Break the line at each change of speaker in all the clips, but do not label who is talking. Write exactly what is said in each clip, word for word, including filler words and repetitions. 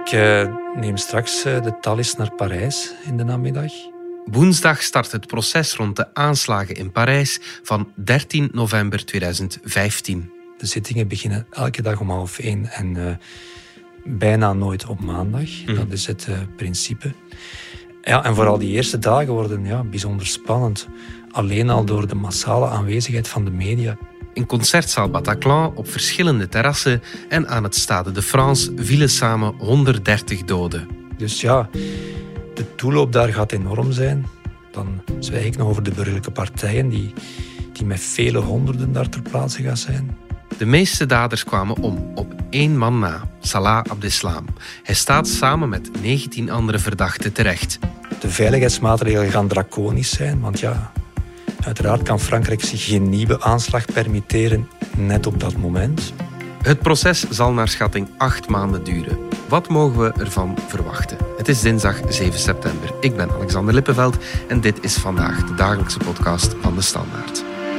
Ik uh, neem straks uh, de Thalys naar Parijs in de namiddag.
Woensdag start het proces rond de aanslagen in Parijs van dertien november tweeduizend vijftien.
De zittingen beginnen elke dag om half één en uh, bijna nooit op maandag. Mm. Dat is het uh, principe. Ja, en vooral die eerste dagen worden ja, bijzonder spannend. Alleen al door de massale aanwezigheid van de media.
In concertzaal Bataclan, op verschillende terrassen en aan het Stade de France vielen samen honderddertig doden.
Dus ja, de toeloop daar gaat enorm zijn. Dan zwijg ik nog over de burgerlijke partijen die, die met vele honderden daar ter plaatse gaan zijn.
De meeste daders kwamen om, op één man na, Salah Abdeslam. Hij staat samen met negentien andere verdachten terecht.
De veiligheidsmaatregelen gaan draconisch zijn, want ja, uiteraard kan Frankrijk zich geen nieuwe aanslag permitteren net op dat moment.
Het proces zal naar schatting acht maanden duren. Wat mogen we ervan verwachten? Het is dinsdag zeven september. Ik ben Alexander Lippenveld en dit is Vandaag, de dagelijkse podcast van De Standaard.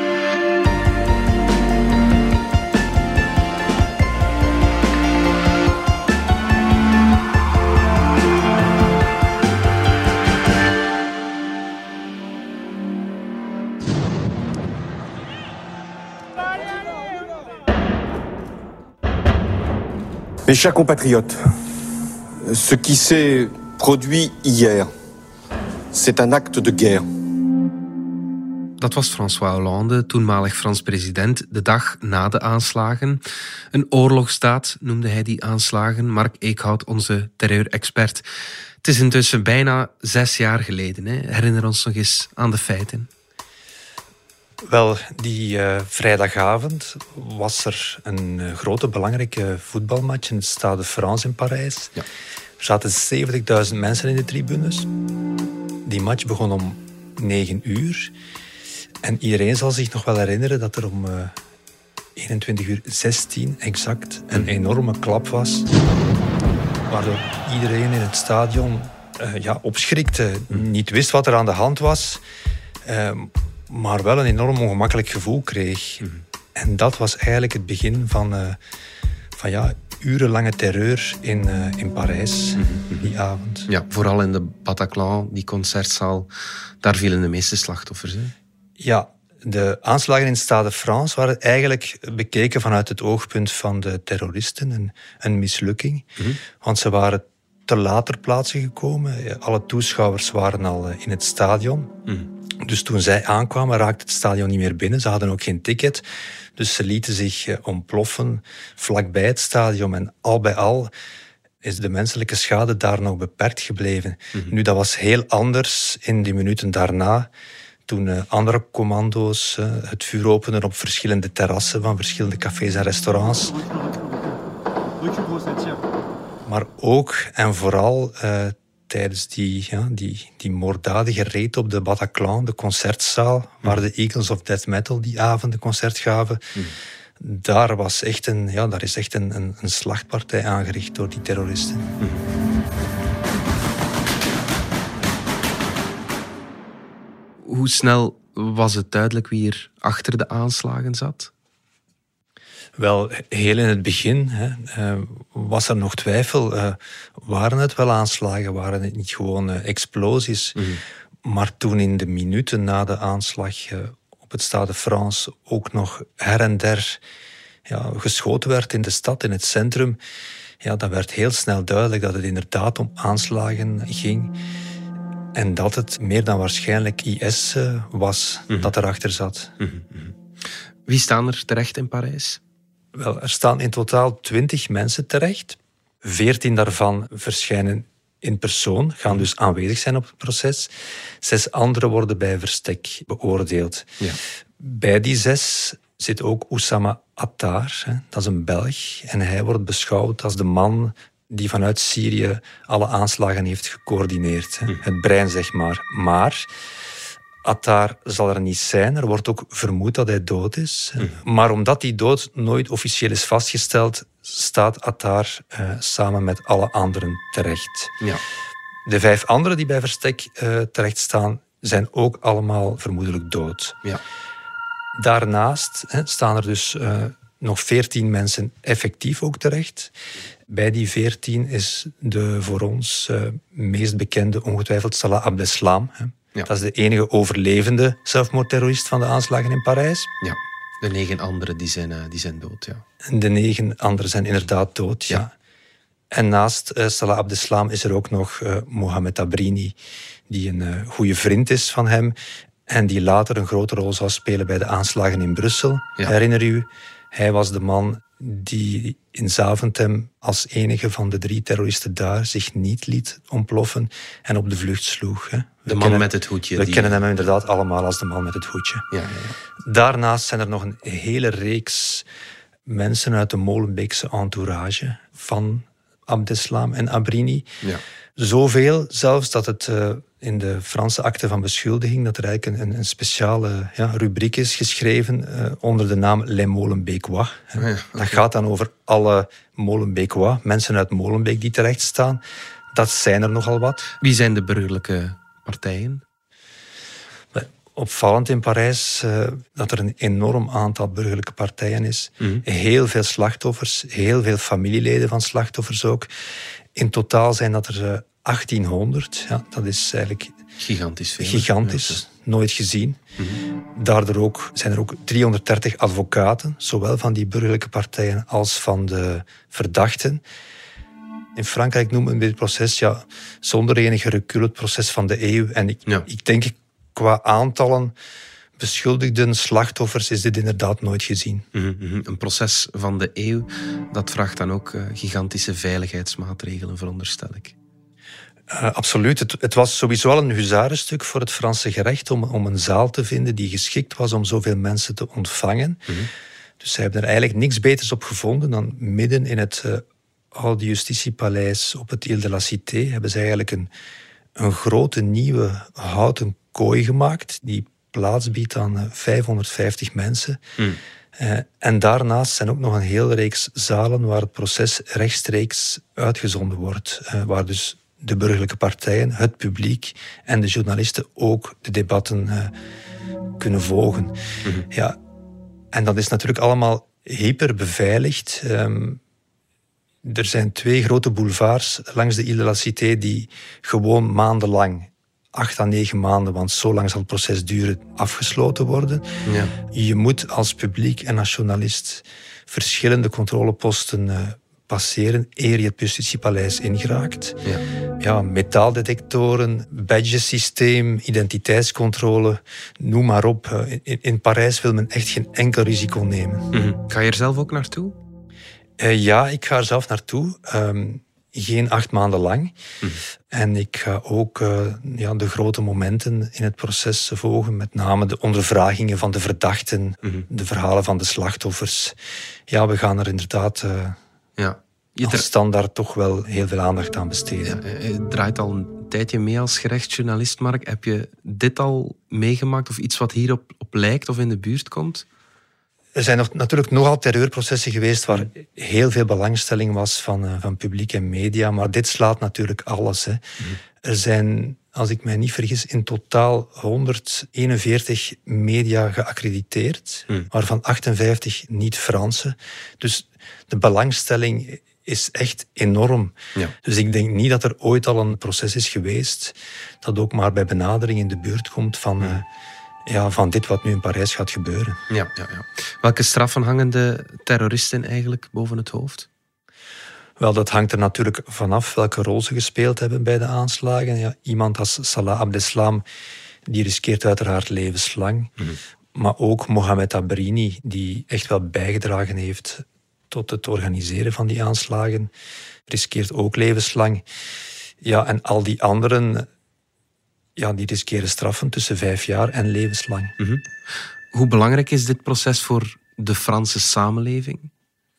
Mes chers compatriotes, ce qui s'est produit hier, c'est un acte de guerre.
Dat was François Hollande, toenmalig Frans president, de dag na de aanslagen. Een oorlogsdaad noemde hij die aanslagen. Mark Eekhout, onze terreurexpert. Het is intussen bijna zes jaar geleden. Hè? Herinner ons nog eens aan de feiten.
Wel, die uh, vrijdagavond was er een uh, grote belangrijke voetbalmatch in het Stade de France in Parijs. Ja. Er zaten zeventigduizend mensen in de tribunes. Die match begon om negen uur. En iedereen zal zich nog wel herinneren dat er om uh, eenentwintig uur zestien exact een enorme klap was. Waardoor iedereen in het stadion uh, ja, opschrikte, niet wist wat er aan de hand was. Uh, maar wel een enorm ongemakkelijk gevoel kreeg. Mm. En dat was eigenlijk het begin van, uh, van ja, urenlange terreur in, uh, in Parijs, mm-hmm. die avond.
Ja, vooral in de Bataclan, die concertzaal, daar vielen de meeste slachtoffers. Hè?
Ja, de aanslagen in het Stade de France waren eigenlijk bekeken vanuit het oogpunt van de terroristen. Een, een mislukking, mm-hmm. want ze waren te laat ter plaatse gekomen. Alle toeschouwers waren al in het stadion. Mm. Dus toen zij aankwamen, raakte het stadion niet meer binnen. Ze hadden ook geen ticket. Dus ze lieten zich ontploffen vlakbij het stadion. En al bij al is de menselijke schade daar nog beperkt gebleven. Mm-hmm. Nu, dat was heel anders in die minuten daarna, toen uh, andere commando's uh, het vuur openden op verschillende terrassen van verschillende cafés en restaurants. Maar ook en vooral uh, tijdens die, ja, die, die moorddadige raid op de Bataclan, de concertzaal, mm. waar de Eagles of Death Metal die avond een concert gaven, mm. daar, was echt een, ja, daar is echt een, een, een slachtpartij aangericht door die terroristen. Mm.
Hoe snel was het duidelijk wie er achter de aanslagen zat?
Wel, heel in het begin hè, uh, was er nog twijfel. Uh, waren het wel aanslagen? Waren het niet gewoon uh, explosies? Mm. Maar toen in de minuten na de aanslag uh, op het Stade de France ook nog her en der ja, geschoten werd in de stad, in het centrum, ja, dan werd heel snel duidelijk dat het inderdaad om aanslagen ging. En dat het meer dan waarschijnlijk I S uh, was mm-hmm. dat erachter zat.
Mm-hmm. Wie staan er terecht in Parijs?
Wel, er staan in totaal twintig mensen terecht. Veertien daarvan verschijnen in persoon, gaan dus aanwezig zijn op het proces. Zes anderen worden bij verstek beoordeeld. Ja. Bij die zes zit ook Oussama Attar, hè, dat is een Belg. En hij wordt beschouwd als de man die vanuit Syrië alle aanslagen heeft gecoördineerd. Hè. Het brein, zeg maar. Maar Attar zal er niet zijn. Er wordt ook vermoed dat hij dood is. Mm. Maar omdat die dood nooit officieel is vastgesteld, staat Attar uh, samen met alle anderen terecht. Ja. De vijf anderen die bij verstek uh, terecht staan, zijn ook allemaal vermoedelijk dood. Ja. Daarnaast hè, staan er dus uh, nog veertien mensen effectief ook terecht. Bij die veertien is de voor ons uh, meest bekende ongetwijfeld Salah Abdeslam. Hè. Ja. Dat is de enige overlevende zelfmoordterrorist van de aanslagen in Parijs.
Ja, de negen anderen die zijn, uh, die zijn dood. Ja.
En de negen anderen zijn inderdaad dood, ja. ja. En naast uh, Salah Abdeslam is er ook nog uh, Mohamed Abrini, die een uh, goede vriend is van hem en die later een grote rol zou spelen bij de aanslagen in Brussel. Ja. Herinner u? Hij was de man die in Zaventem als enige van de drie terroristen daar zich niet liet ontploffen en op de vlucht sloeg. Hè.
De man kennen, met het hoedje.
We
die...
kennen hem inderdaad allemaal als de man met het hoedje.
Ja, ja, ja.
Daarnaast zijn er nog een hele reeks mensen uit de Molenbeekse entourage van Abdeslam en Abrini.
Ja.
Zoveel zelfs dat het uh, in de Franse akte van beschuldiging dat er eigenlijk een, een speciale ja, rubriek is geschreven uh, onder de naam Les Molenbeekois. Ja, okay. Dat gaat dan over alle Molenbeekois, mensen uit Molenbeek die terecht staan. Dat zijn er nogal wat.
Wie zijn de burgerlijke partijen?
Opvallend in Parijs uh, dat er een enorm aantal burgerlijke partijen is. Mm-hmm. Heel veel slachtoffers, heel veel familieleden van slachtoffers ook. In totaal zijn dat er uh, achttienhonderd. Ja, dat is eigenlijk
gigantisch veel.
Gigantisch, ja, nooit gezien. Mm-hmm. Daardoor ook, zijn er ook driehonderddertig advocaten, zowel van die burgerlijke partijen als van de verdachten. In Frankrijk noemen we dit proces ja, zonder enige recul het proces van de eeuw. En ik, ja. ik denk... Qua aantallen beschuldigden, slachtoffers, is dit inderdaad nooit gezien.
Mm-hmm. Een proces van de eeuw, dat vraagt dan ook uh, gigantische veiligheidsmaatregelen, veronderstel ik.
Uh, absoluut. Het, het was sowieso al een huzarenstuk voor het Franse gerecht om, om een zaal te vinden die geschikt was om zoveel mensen te ontvangen. Mm-hmm. Dus zij hebben er eigenlijk niks beters op gevonden dan midden in het uh, oude justitiepaleis op het Ile de la Cité hebben zij eigenlijk een, een grote nieuwe houten kooi gemaakt die plaats biedt aan uh, vijfhonderdvijftig mensen. Mm. Uh, en daarnaast zijn ook nog een hele reeks zalen waar het proces rechtstreeks uitgezonden wordt. Uh, waar dus de burgerlijke partijen, het publiek en de journalisten ook de debatten uh, kunnen volgen. Mm-hmm. Ja, en dat is natuurlijk allemaal hyper beveiligd. Um, er zijn twee grote boulevards langs de Ile de la Cité die gewoon maandenlang, acht à negen maanden, want zo lang zal het proces duren, afgesloten worden. Ja. Je moet als publiek en als journalist verschillende controleposten uh, passeren eer je het justitiepaleis ingeraakt. Ja. Ja, metaaldetectoren, badgesysteem, identiteitscontrole, noem maar op. In, in Parijs wil men echt geen enkel risico nemen.
Mm-hmm. Ga je er zelf ook naartoe?
Uh, ja, ik ga er zelf naartoe. Um, Geen acht maanden lang. Mm. En ik ga ook uh, ja, de grote momenten in het proces volgen. Met name de ondervragingen van de verdachten. Mm-hmm. De verhalen van de slachtoffers. Ja, we gaan er inderdaad uh, ja. je als standaard toch wel heel veel aandacht aan besteden.
Ja, je draait al een tijdje mee als gerechtsjournalist, Mark. Heb je dit al meegemaakt of iets wat hierop op lijkt of in de buurt komt?
Er zijn nog, natuurlijk nogal terreurprocessen geweest waar heel veel belangstelling was van, uh, van publiek en media, maar dit slaat natuurlijk alles. Hè. Mm. Er zijn, als ik mij niet vergis, in totaal honderdeenenveertig media geaccrediteerd, mm. waarvan achtenvijftig niet-Franse. Dus de belangstelling is echt enorm. Ja. Dus ik denk niet dat er ooit al een proces is geweest dat ook maar bij benadering in de buurt komt van... Uh, Ja, van dit wat nu in Parijs gaat gebeuren.
Ja, ja, ja. Welke straffen hangen de terroristen eigenlijk boven het hoofd?
Wel, dat hangt er natuurlijk vanaf welke rol ze gespeeld hebben bij de aanslagen. Ja, iemand als Salah Abdeslam, die riskeert uiteraard levenslang. Mm-hmm. Maar ook Mohamed Abrini, die echt wel bijgedragen heeft tot het organiseren van die aanslagen, riskeert ook levenslang. Ja, en al die anderen... Ja, die riskeren straffen tussen vijf jaar en levenslang.
Mm-hmm. Hoe belangrijk is dit proces voor de Franse samenleving?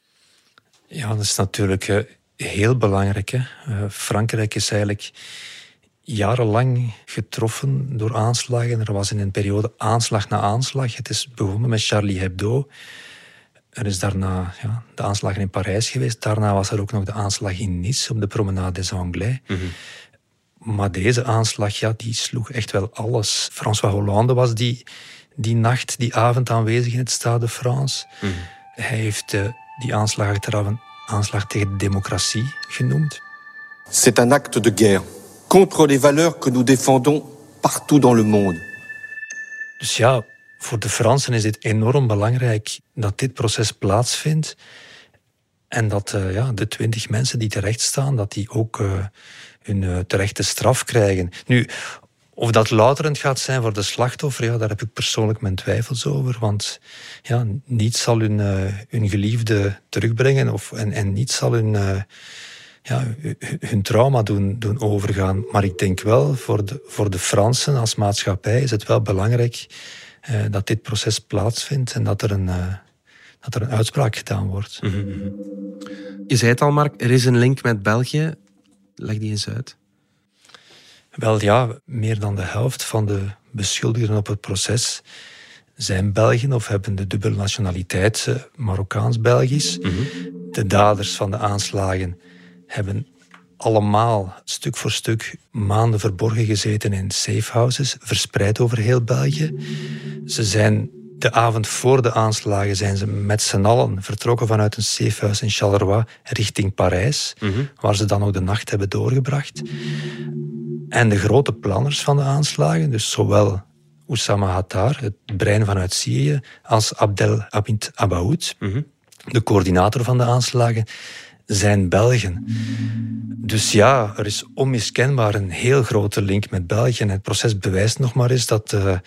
Ja, dat is natuurlijk uh, heel belangrijk. Hè. Uh, Frankrijk is eigenlijk jarenlang getroffen door aanslagen. Er was in een periode aanslag na aanslag. Het is begonnen met Charlie Hebdo. Er is daarna ja, de aanslagen in Parijs geweest. Daarna was er ook nog de aanslag in Nice op de Promenade des Anglais. Mm-hmm. Maar deze aanslag, ja, die sloeg echt wel alles. François Hollande was die, die nacht, die avond aanwezig in het Stade de France. Mm. Hij heeft uh, die aanslag achteraf een aanslag tegen de democratie genoemd.
C'est un acte de guerre contre les valeurs que nous défendons partout dans le monde.
Dus ja, voor de Fransen is dit enorm belangrijk dat dit proces plaatsvindt en dat uh, ja, de twintig mensen die terecht staan, dat die ook uh, hun uh, terechte straf krijgen. Nu, of dat louterend gaat zijn voor de slachtoffer, ja, daar heb ik persoonlijk mijn twijfels over. Want ja, niets zal hun, uh, hun geliefde terugbrengen of, en, en niets zal hun, uh, ja, hun trauma doen, doen overgaan. Maar ik denk wel, voor de, voor de Fransen als maatschappij is het wel belangrijk uh, dat dit proces plaatsvindt en dat er een, uh, dat er een uitspraak gedaan wordt.
Mm-hmm. Je zei het al, Mark, er is een link met België. Leg die eens uit.
Wel ja, meer dan de helft van de beschuldigden op het proces zijn Belgen of hebben de dubbele nationaliteit, Marokkaans-Belgisch. Mm-hmm. De daders van de aanslagen hebben allemaal stuk voor stuk maanden verborgen gezeten in safehouses, verspreid over heel België. Ze zijn de avond voor de aanslagen zijn ze met z'n allen vertrokken vanuit een safehouse in Charleroi richting Parijs, mm-hmm. waar ze dan ook de nacht hebben doorgebracht. En de grote planners van de aanslagen, dus zowel Oussama Hattar, het brein vanuit Syrië, als Abdelhamid Abaoud, mm-hmm. de coördinator van de aanslagen, zijn Belgen. Dus ja, er is onmiskenbaar een heel grote link met België. En het proces bewijst nog maar eens dat, uh,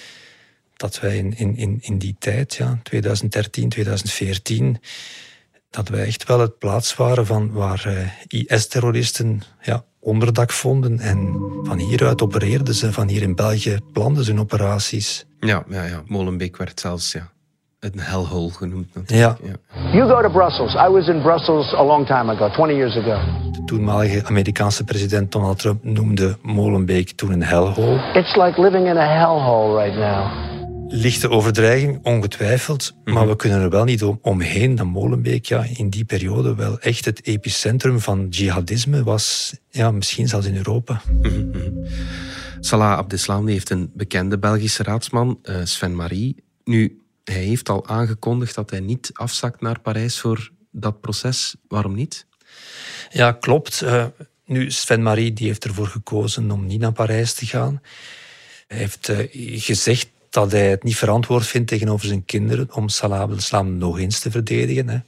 dat wij in, in, in die tijd, ja, twintig dertien, twintig veertien, dat wij echt wel het plaats waren van waar uh, I S-terroristen ja, onderdak vonden. En van hieruit opereerden ze, van hier in België planden ze hun operaties.
Ja, ja, ja. Molenbeek werd zelfs ja, een hellhole genoemd natuurlijk.
Ja.
Ja. You go to Brussels. I was in Brussels a long time ago, twenty years ago.
De toenmalige Amerikaanse president Donald Trump noemde Molenbeek toen een hellhole.
It's like living in a hellhole right now.
Lichte overdreiging, ongetwijfeld. Mm-hmm. Maar we kunnen er wel niet om, omheen dat Molenbeek ja, in die periode wel echt het epicentrum van jihadisme was. Ja, misschien zelfs in Europa.
Mm-hmm. Salah Abdeslam heeft een bekende Belgische raadsman, uh, Sven Marie. Nu, hij heeft al aangekondigd dat hij niet afzakt naar Parijs voor dat proces. Waarom niet?
Ja, klopt. Uh, nu, Sven Marie die heeft ervoor gekozen om niet naar Parijs te gaan. Hij heeft uh, gezegd dat hij het niet verantwoord vindt tegenover zijn kinderen om Salah Abdeslam nog eens te verdedigen. Hè.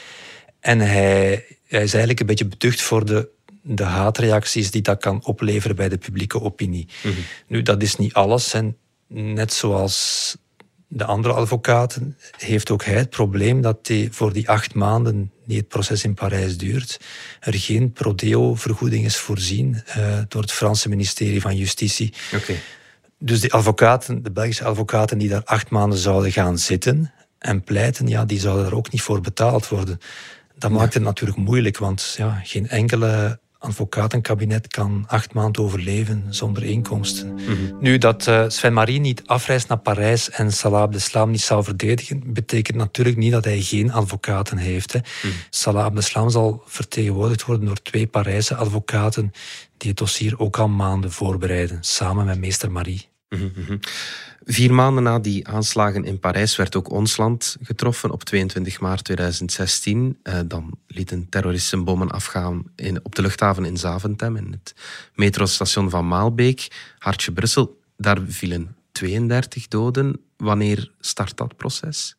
En hij, hij is eigenlijk een beetje beducht voor de, de haatreacties die dat kan opleveren bij de publieke opinie. Mm-hmm. Nu, dat is niet alles. En net zoals de andere advocaten heeft ook hij het probleem dat hij voor die acht maanden die het proces in Parijs duurt, er geen prodeo-vergoeding is voorzien uh, door het Franse ministerie van Justitie.
Okay.
Dus de advocaten, de Belgische advocaten die daar acht maanden zouden gaan zitten en pleiten, ja, die zouden er ook niet voor betaald worden. Dat maakt het natuurlijk moeilijk, want ja, geen enkele advocatenkabinet kan acht maanden overleven zonder inkomsten. Mm-hmm. Nu, dat uh, Sven Marie niet afreist naar Parijs en Salah Abdeslam niet zou verdedigen, betekent natuurlijk niet dat hij geen advocaten heeft. Hè. Mm-hmm. Salah Abdeslam zal vertegenwoordigd worden door twee Parijse advocaten die het dossier ook al maanden voorbereiden, samen met meester Marie.
Mm-hmm. Vier maanden na die aanslagen in Parijs werd ook ons land getroffen op tweeëntwintig maart tweeduizend zestien. Uh, dan lieten terroristen bommen afgaan in, op de luchthaven in Zaventem, in het metrostation van Maalbeek, hartje Brussel. Daar vielen tweeëndertig doden. Wanneer start dat proces?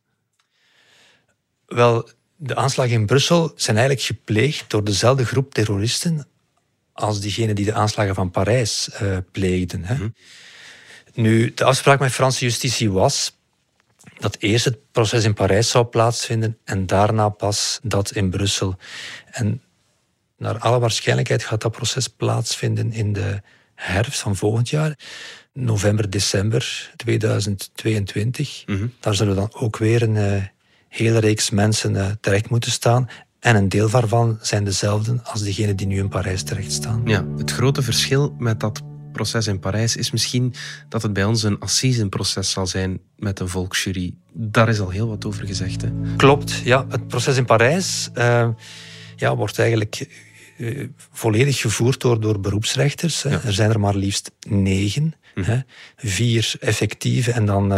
Wel, de aanslagen in Brussel zijn eigenlijk gepleegd door dezelfde groep terroristen als diegenen die de aanslagen van Parijs uh, pleegden. Hè. Mm-hmm. Nu, de afspraak met Franse justitie was dat eerst het proces in Parijs zou plaatsvinden en daarna pas dat in Brussel. En naar alle waarschijnlijkheid gaat dat proces plaatsvinden in de herfst van volgend jaar. November, december tweeduizend tweeëntwintig. Mm-hmm. Daar zullen dan ook weer een uh, hele reeks mensen uh, terecht moeten staan. En een deel daarvan zijn dezelfde als diegenen die nu in Parijs terecht staan.
Ja, het grote verschil met dat proces in Parijs is misschien dat het bij ons een assisenproces zal zijn met een volksjury. Daar is al heel wat over gezegd. Hè?
Klopt, ja. Het proces in Parijs uh, ja, wordt eigenlijk uh, volledig gevoerd door, door beroepsrechters. Ja. Er zijn er maar liefst negen. Hm. Hè. Vier effectieve en dan uh,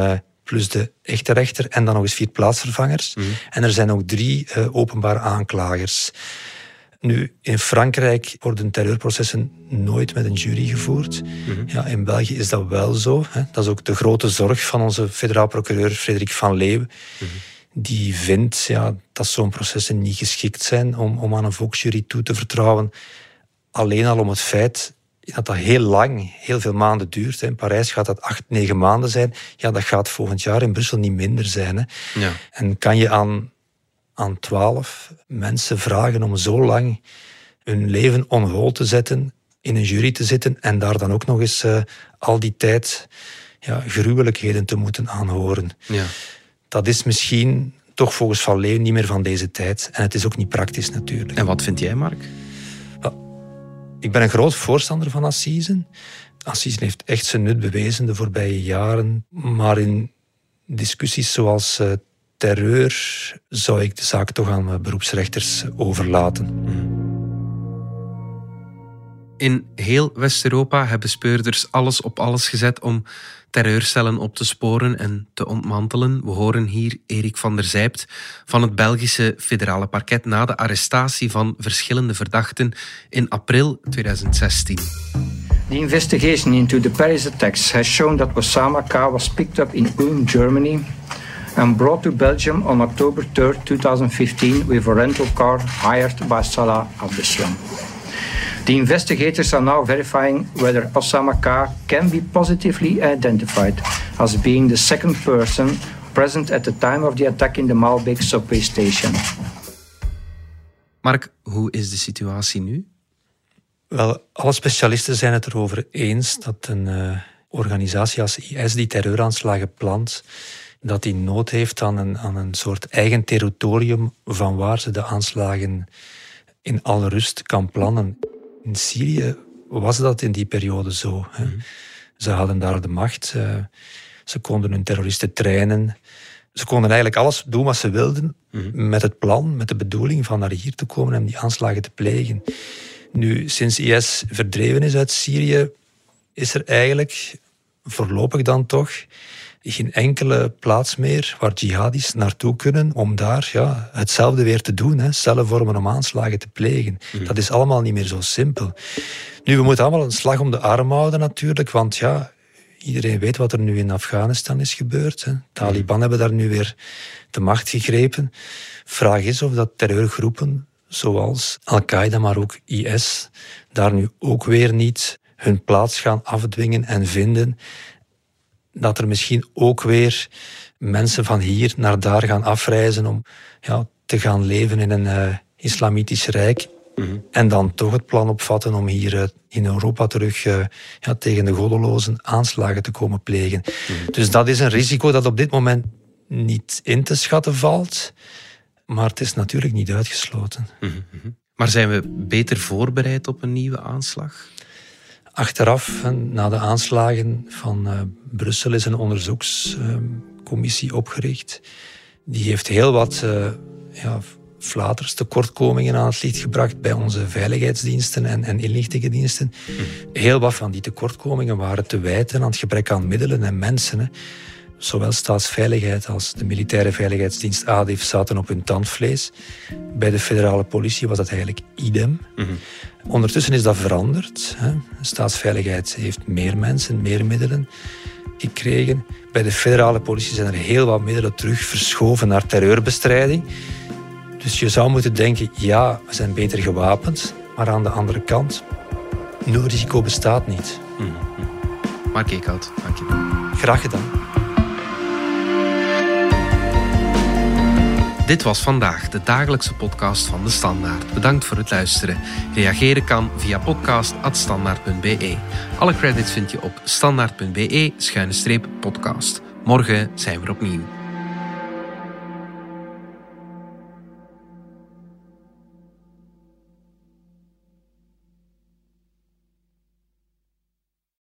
plus de echte rechter en dan nog eens vier plaatsvervangers. Mm. En er zijn ook drie uh, openbare aanklagers. Nu, in Frankrijk worden terreurprocessen nooit met een jury gevoerd. Mm-hmm. Ja, in België is dat wel zo. Hè. Dat is ook de grote zorg van onze federaal procureur Frederik van Leeuwen. Mm-hmm. Die vindt ja, dat zo'n processen niet geschikt zijn om, om aan een volksjury toe te vertrouwen. Alleen al om het feit dat dat heel lang, heel veel maanden duurt. In Parijs gaat dat acht, negen maanden zijn. Ja, dat gaat volgend jaar in Brussel niet minder zijn. Hè. Ja. En kan je aan, aan twaalf mensen vragen om zo lang hun leven on hold te zetten, in een jury te zitten en daar dan ook nog eens uh, al die tijd ja, gruwelijkheden te moeten aanhoren. Ja. Dat is misschien toch volgens Van Leeuwen niet meer van deze tijd. En het is ook niet praktisch natuurlijk.
En wat vind jij, Mark?
Ik ben een groot voorstander van assisen. Assisen heeft echt zijn nut bewezen de voorbije jaren. Maar in discussies zoals uh, terreur zou ik de zaak toch aan uh, beroepsrechters overlaten.
In heel West-Europa hebben speurders alles op alles gezet om terreurcellen op te sporen en te ontmantelen. We horen hier Erik van der Zijpt van het Belgische federale parket na de arrestatie van verschillende verdachten in april tweeduizend zestien.
The investigation into the Paris attacks has shown that Osama K. was picked up in Ulm, Germany and brought to Belgium on October third, twenty fifteen with a rental car hired by Salah Abdeslam. The investigators are now verifying whether Osama K. can be positively identified as being the second person present at the time of the attack in the Maalbeek subway station.
Mark, hoe is de situatie nu?
Wel, alle specialisten zijn het erover eens dat een uh, organisatie als I S die terreuraanslagen plant, dat die nood heeft aan een, aan een soort eigen territorium van waar ze de aanslagen in alle rust kan plannen. In Syrië was dat in die periode zo. Hè. Mm-hmm. Ze hadden daar de macht. Uh, ze konden hun terroristen trainen. Ze konden eigenlijk alles doen wat ze wilden mm-hmm. met het plan, met de bedoeling van naar hier te komen en die aanslagen te plegen. Nu, sinds I S verdreven is uit Syrië, is er eigenlijk, voorlopig dan toch, geen enkele plaats meer waar jihadis naartoe kunnen om daar ja, hetzelfde weer te doen. Hè, cellen vormen om aanslagen te plegen. Mm. Dat is allemaal niet meer zo simpel. Nu, we moeten allemaal een slag om de arm houden natuurlijk, want ja, iedereen weet wat er nu in Afghanistan is gebeurd. Hè. Taliban mm. hebben daar nu weer de macht gegrepen. Vraag is of dat terreurgroepen zoals Al-Qaeda, maar ook I S, daar nu ook weer niet hun plaats gaan afdwingen en vinden. Dat er misschien ook weer mensen van hier naar daar gaan afreizen om ja, te gaan leven in een uh, islamitisch rijk. Mm-hmm. En dan toch het plan opvatten om hier uh, in Europa terug uh, ja, tegen de goddelozen aanslagen te komen plegen. Mm-hmm. Dus dat is een risico dat op dit moment niet in te schatten valt. Maar het is natuurlijk niet uitgesloten.
Mm-hmm. Maar zijn we beter voorbereid op een nieuwe aanslag?
Achteraf, na de aanslagen van uh, Brussel, is een onderzoekscommissie uh, opgericht. Die heeft heel wat uh, ja, flaters, tekortkomingen aan het licht gebracht bij onze veiligheidsdiensten en, en inlichtingendiensten. Mm. Heel wat van die tekortkomingen waren te wijten aan het gebrek aan middelen en mensen. Hè. Zowel Staatsveiligheid als de militaire veiligheidsdienst A D I F zaten op hun tandvlees. Bij de federale politie was dat eigenlijk idem. Mm-hmm. Ondertussen is dat veranderd. Hè. Staatsveiligheid heeft meer mensen, meer middelen gekregen. Bij de federale politie zijn er heel wat middelen terug verschoven naar terreurbestrijding. Dus je zou moeten denken, ja, we zijn beter gewapend. Maar aan de andere kant, nul risico bestaat niet.
Mm-hmm. Mark Eekhout, dank je wel.
Graag gedaan.
Dit was vandaag de dagelijkse podcast van De Standaard. Bedankt voor het luisteren. Reageren kan via podcast apenstaartje standaard punt b e. Alle credits vind je op standaard punt b e schuine streep podcast. Morgen zijn we er opnieuw.